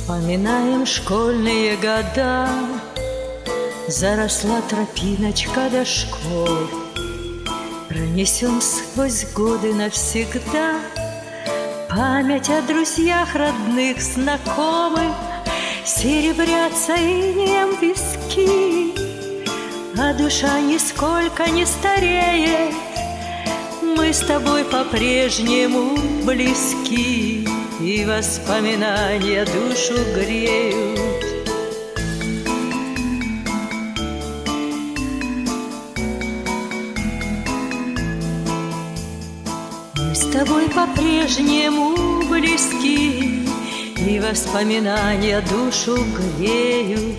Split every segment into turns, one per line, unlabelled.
Вспоминаем школьные года, заросла тропиночка до школ. Пронесем сквозь годы навсегда память о друзьях, родных, знакомых. Серебрятся инеем виски, а душа нисколько не стареет. Мы с тобой по-прежнему близки, и воспоминания душу греют. Мы с тобой по-прежнему близки, и воспоминания душу греют.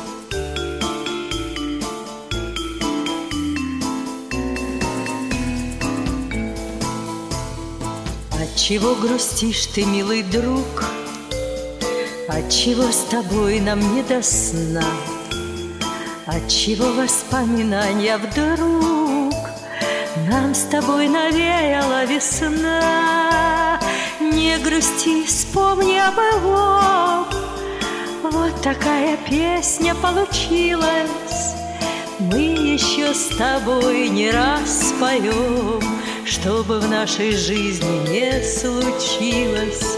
Отчего грустишь ты, милый друг? Отчего с тобой нам не до сна? Отчего воспоминания вдруг нам с тобой навеяла весна? Не грусти, вспомни о былом. Вот такая песня получилась. Мы еще с тобой не раз споем, чтобы в нашей жизни не случилось.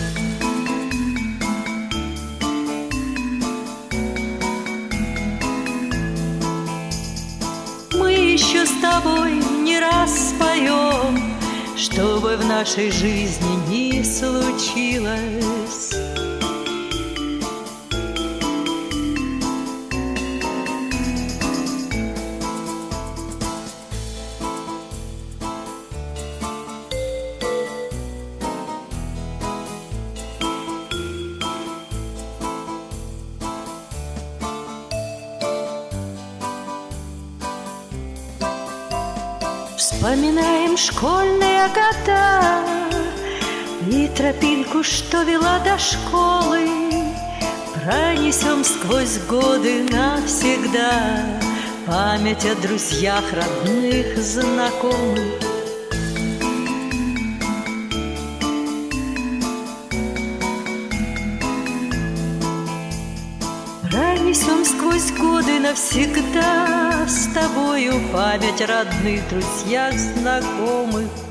Мы еще с тобой не раз споем, чтобы в нашей жизни не случилось. Вспоминаем школьные года и тропинку, что вела до школы. Пронесем сквозь годы навсегда память о друзьях, родных, знакомых. Пронесем сквозь годы навсегда с тобою память о родных, друзьях, знакомых.